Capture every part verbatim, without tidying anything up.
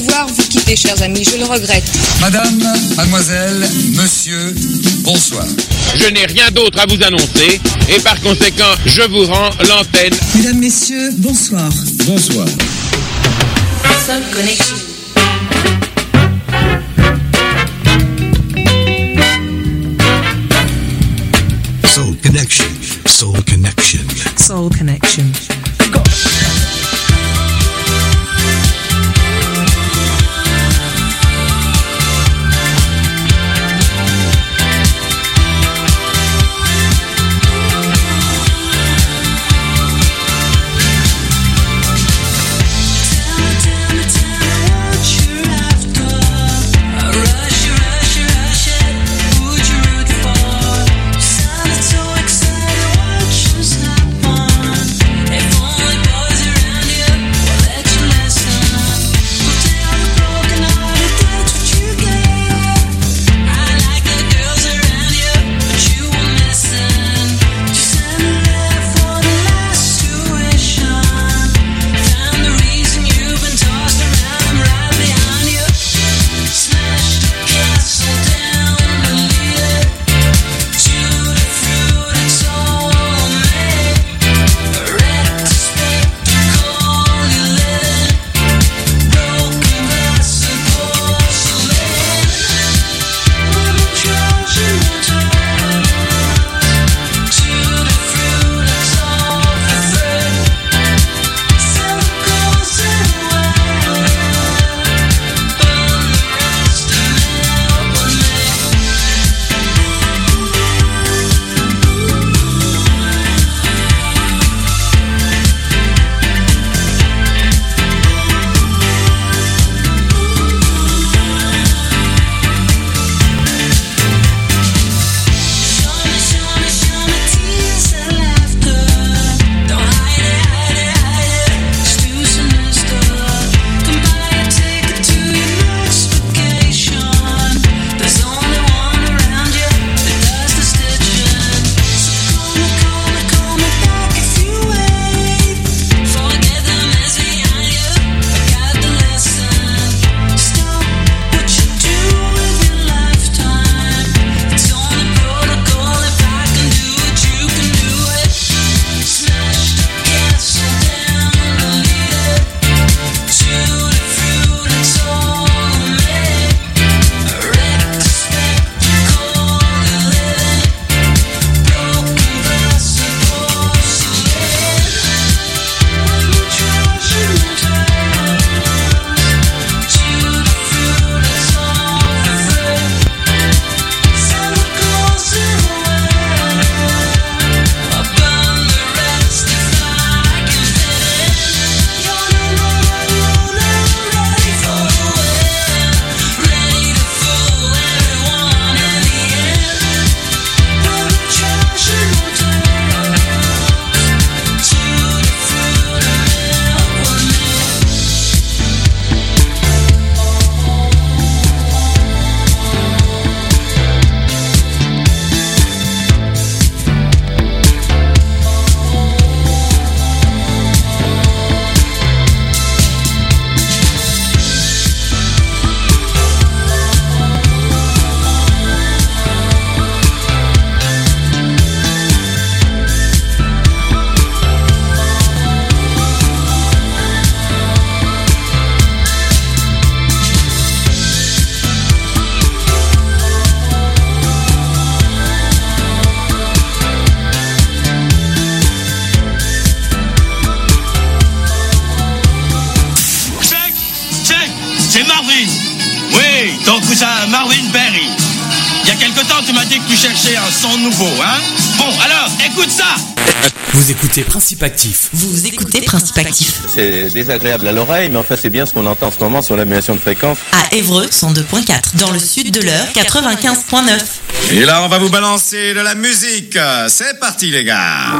devoir vous quitter, chers amis, je le regrette. Madame, mademoiselle, monsieur, bonsoir. Je n'ai rien d'autre à vous annoncer et par conséquent, je vous rends l'antenne. Mesdames, messieurs, bonsoir. Bonsoir. Soul Connection. Soul Connection. Soul Connection. Soul Connection. Go. Marvin Berry. Il y a quelque temps, tu m'as dit que tu cherchais un son nouveau, hein? Bon, alors, écoute ça! Vous écoutez Principe Actif. Vous écoutez Principe Actif. C'est désagréable à l'oreille, mais enfin, c'est bien ce qu'on entend en ce moment sur l'annulation de fréquence. À Évreux, cent deux virgule quatre. Dans le sud de l'Eure, quatre-vingt-quinze virgule neuf. Et là, on va vous balancer de la musique. C'est parti, les gars!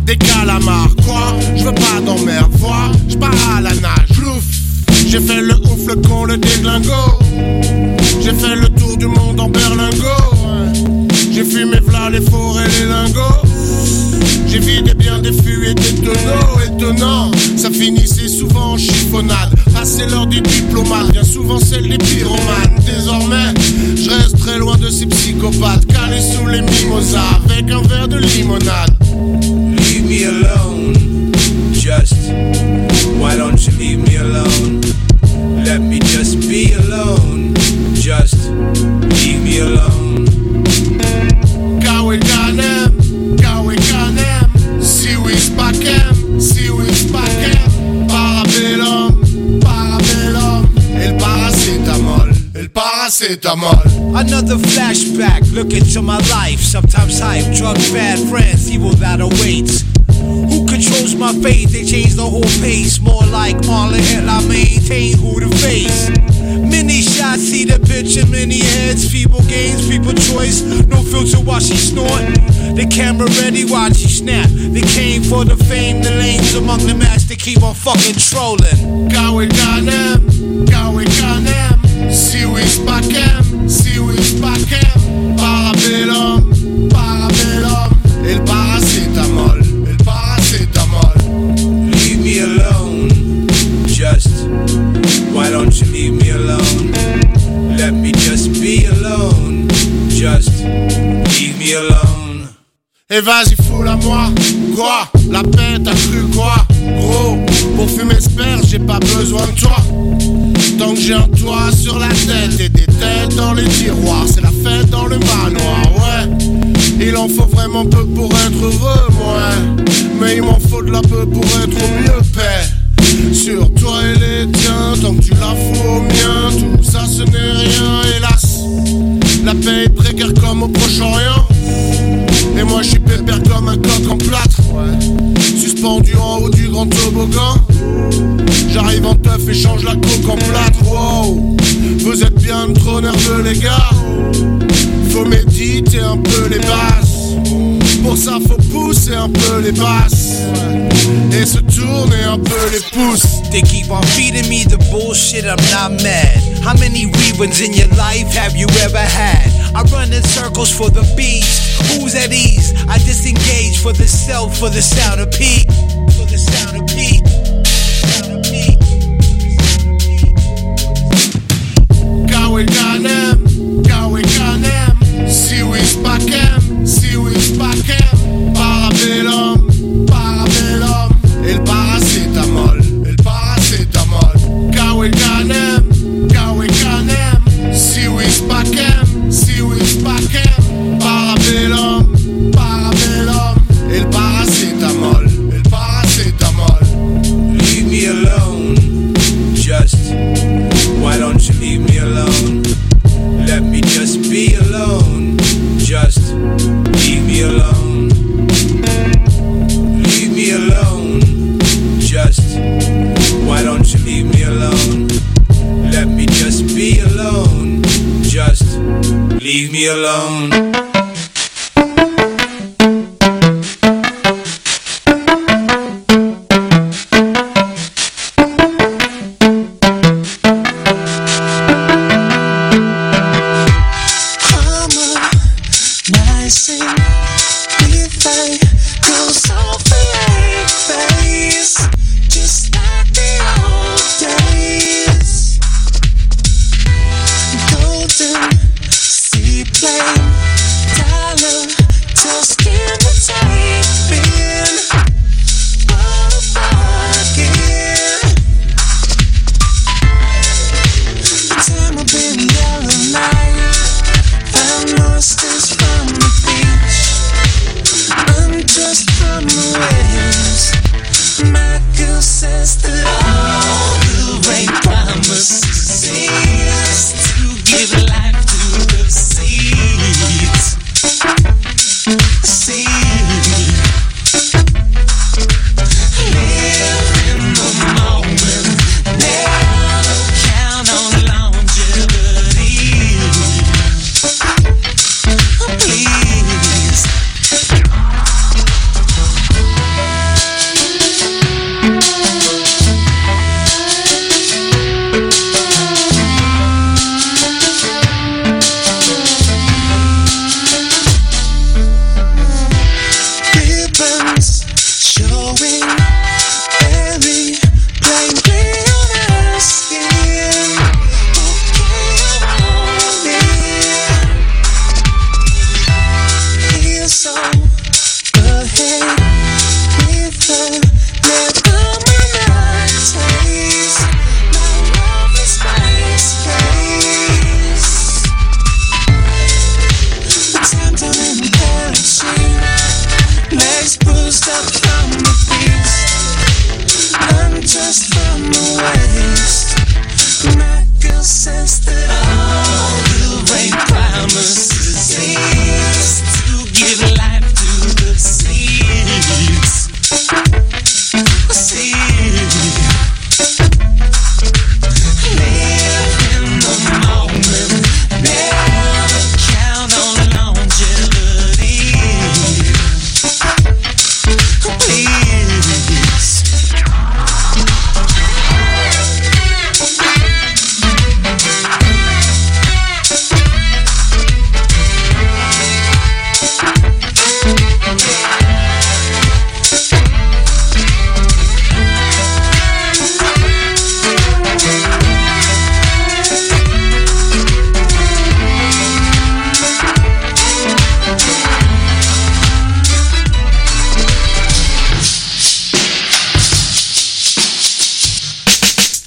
des calamars. Quoi? Je veux pas d'emmerde, vois, je pars à la nage. Plouf! J'ai fait le ouf, le con, le déglingo. J'ai fait le tour du monde en berlingot. J'ai fumé v'là les forêts, les lingots. J'ai vidé bien des fûts et des tonneaux. Étonnant, ça finissait souvent en chiffonnade. Passé l'heure des diplomates, bien souvent celle des pyromanes. Désormais, je reste très loin de ces psychopathes, calés sous les mimosas, avec un verre de limonade. Leave me alone, just. Why don't you leave me alone? Let me just be alone, just. Leave me alone. Gawe Ganem, Gawe Ganem, si oui spakem, si oui spakem. Parabellum, parabellum, el paracetamol, el paracetamol. Another flashback, look into my life. Sometimes hype, drug, bad friends, evil that awaits. Who controls my fate? They change the whole pace. More like Marlon Hill, I maintain who to face. Many shots, see the picture, many heads. Feeble games, people choice. No filter while she snort. The camera ready, watch she snap. They came for the fame, the lanes among the match. They keep on fucking trolling. Gawe Ganem, Gawe Ganem, si oui spakem, si oui spakem. Parabellum, parabellum, el paracetamol. Leave me alone, just. Why don't you leave me alone? Let me just be alone, just. Leave me alone. Et vas-y foule à moi, quoi? La paix t'as cru quoi? Gros, pour fumer sperme j'ai pas besoin de toi. Tant que j'ai un toit sur la tête et des têtes dans les tiroirs, c'est la fête dans le manoir, ouais. Il en faut vraiment peu pour être heureux, moi. Mais il m'en faut de la peu pour être au mieux, paix. Sur toi et les tiens, tant que tu la fous au mien, tout ça ce n'est rien, hélas. La paix est précaire comme au Proche-Orient. Et moi je suis pépère comme un coq en plâtre, ouais. Suspendu en haut du grand toboggan. J'arrive en teuf et change la coque en plâtre, wow. Vous êtes bien trop nerveux les gars. Faut méditer un peu les bases. Pour ça faut pousser un peu les basses et se tourner un peu les pouces. They keep on feeding me the bullshit, I'm not mad. How many reruns in your life have you ever had? I run in circles for the beats. Who's at ease? I disengage for the self, for the sound of Pete. For the sound of Pete. Gawe Ganem, Gawe Ganem, si oui spakem, si oui spakem. Parabellum, parabellum, el paracetamol, el paracetamol. Gawe Ganem, Gawe Ganem, si oui spakem, si oui spakem. Parabellum, parabellum, el paracetamol, el paracetamol. Leave me alone, just. Why don't you leave me alone? Let me just be alone, just. Leave me alone. Leave me alone, just. Why don't you leave me alone? Let me just be alone, just. Leave me alone.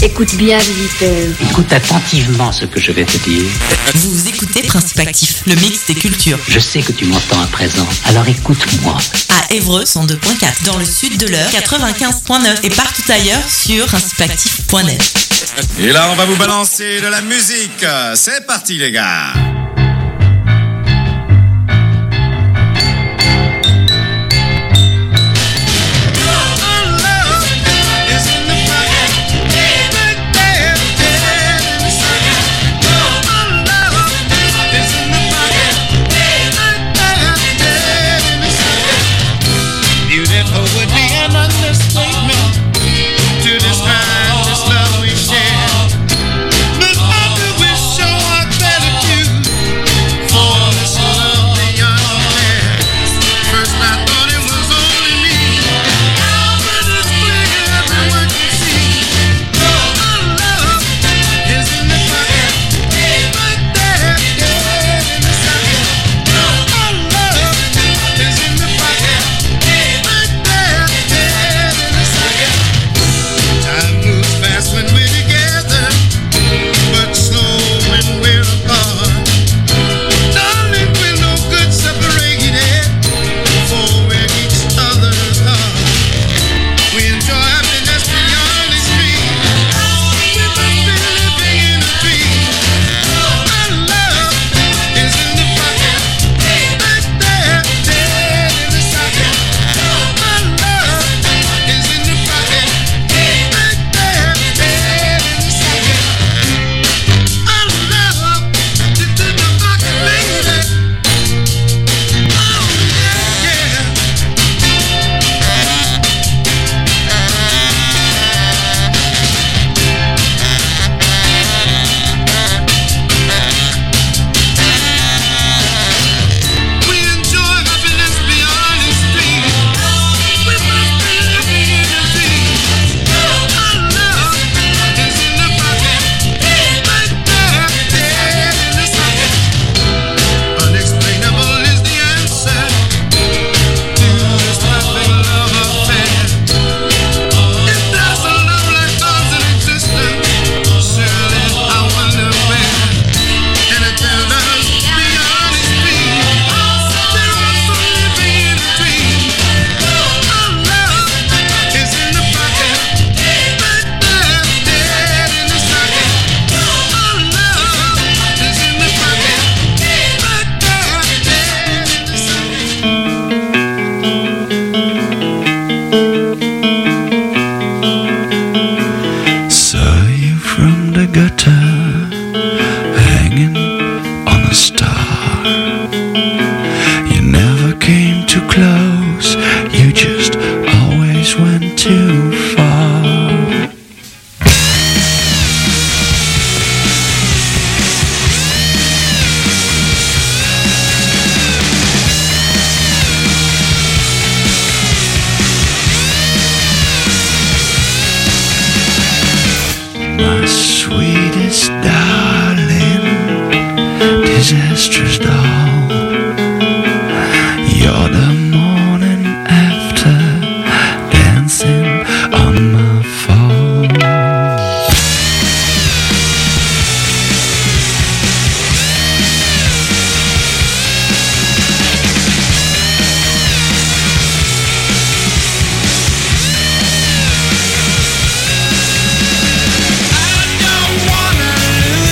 Écoute bien, visiteur. Écoute attentivement ce que je vais te dire. Vous écoutez Principe Actif, le mix des cultures. Je sais que tu m'entends à présent, alors écoute-moi. À Évreux, cent deux point quatre, dans le sud de l'Eure, quatre-vingt-quinze point neuf et partout ailleurs sur principe actif point net. Et là, on va vous balancer de la musique. C'est parti, les gars. I don't wanna lose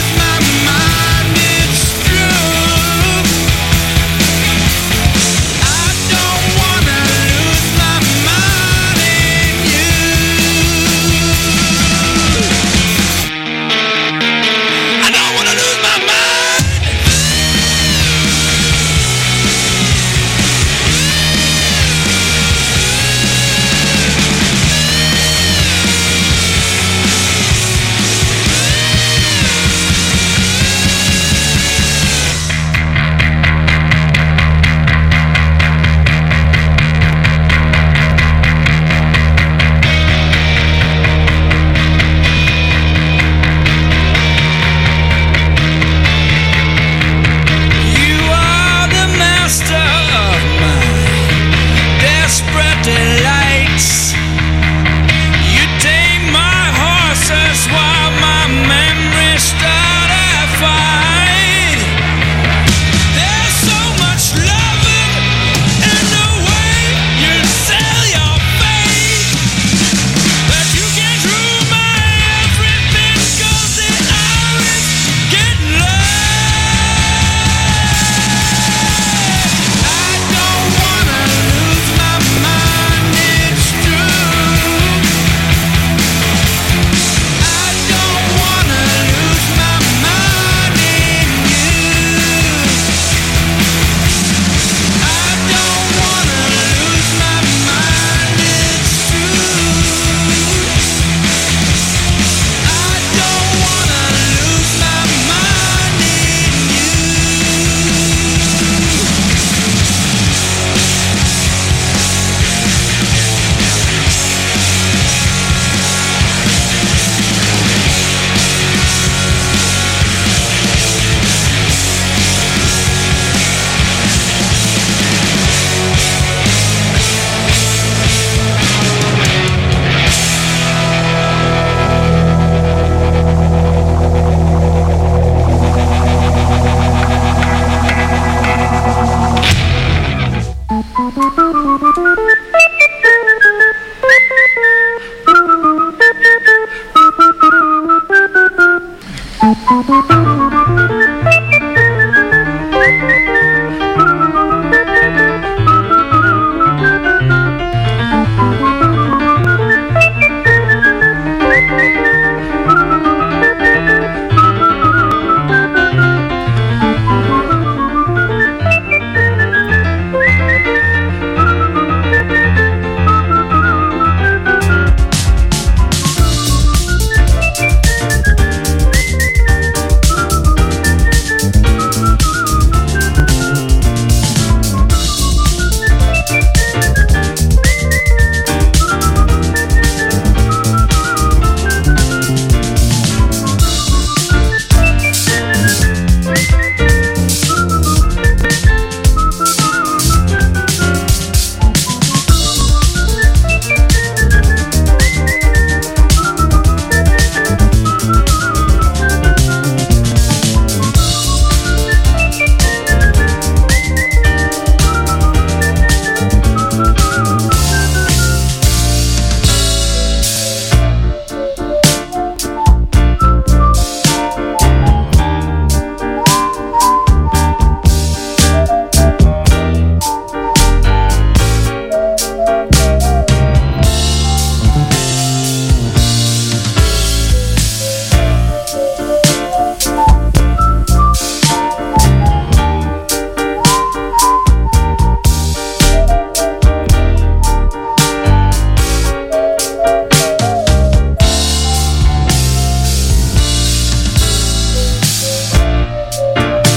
Thank you.